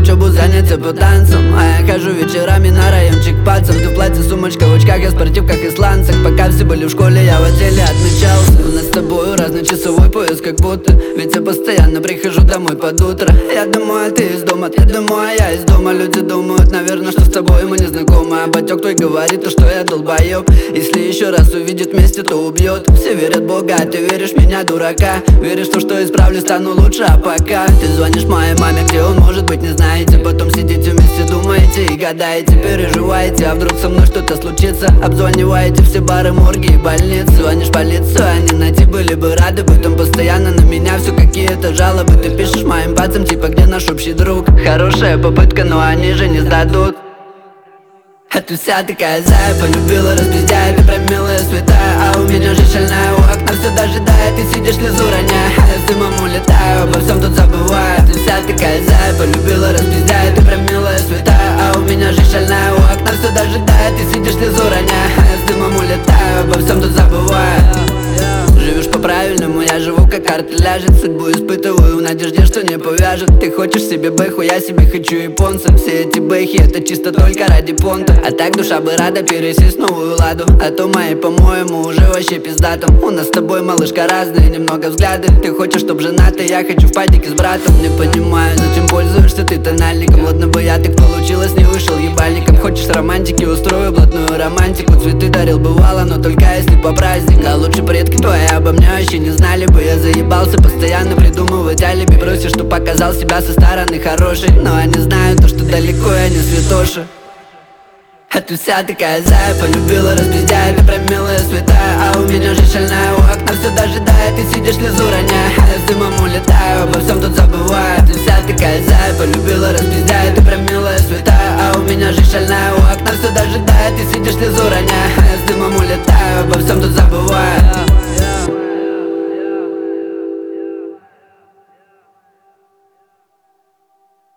учебу, занятия по танцам. А я хожу вечерами на райончик пальцем. Ты в платье, сумочка, в очках, я в спортивках и сланцах. Пока все были в школе, я в отделе отмечался. У нас с тобой разный часовой пояс, как будто. Ведь я постоянно прихожу домой под утро. Я думаю, а ты из дома, ты думаю, а я из дома. Люди думают, наверное, что с тобой мы не знакомы. А батёк твой говорит, что я долбоёб. Если еще раз увидит вместе, то убьет. Все верят в Бога, а ты веришь в меня, дурака. Веришь в то, что исправлюсь, стану лучше, а пока ты звонишь моей маме, где он может быть, не знаете. Потом сидите вместе, думаете и гадаете, переживаете, а вдруг со мной что-то случится. Обзваниваете все бары, морги и больницы. Звонишь полицию, они найти были бы рады. Потом постоянно на меня все какие-то жалобы. Ты пишешь моим пальцем, типа, где наш общий друг. Хорошая попытка, но они же не сдадут. А ты вся такая зая, полюбила, распиздяя. Ты прям милая, святая, а у меня же шальная. У окна все дожидает, ты сидишь, слезу роняя. А я с дымом улетаю, обо всем тут забываю. Ты вся такая зая, полюбила, распиздяя. Ты прям милая, святая, а у меня же шальная. У окна все дожидает, ты сидишь, слезу роняя. А я с дымом улетаю, обо всем тут забываю. Живешь по-правильному, я живу как карта ляжет. Судьбу испытываю в надежде, что не повяжет. Ты хочешь себе бэху, я себе хочу японца. Все эти бэхи, это чисто только ради понта. А так душа бы рада пересесть в новую ладу. А то мои, по-моему, уже вообще пиздатом. У нас с тобой, малышка, разные немного взгляды. Ты хочешь, чтоб женатый, я хочу в падике с братом. Не понимаю, зачем пользуешься ты тональником. Ладно бы я так получилось, не вышел ебальником. Хочешь романтики, устрою блатную романтику. Цветы дарил бывало, но только если по праздникам. А лучше предки твои обо мне вообще не знали бы. Я заебался постоянно придумывать алиби. Просишь, что показал себя со стороны хорошей. Но они знают то, что далеко я не святоша. А ты вся такая зая, полюбила, распиздяя. Ты прям милая, святая, а у меня же шальная. У окна все дожидает, ты сидишь, слезу роняя. А я с дымом улетаю, обо всем тут забываю. Ты вся такая зая, полюбила, распиздяя. Ты прям милая, святая, а у меня же шальная. У окна все дожидает, ты сидишь, слезу роняя. А я с дымом улетаю, обо всем тут забываю.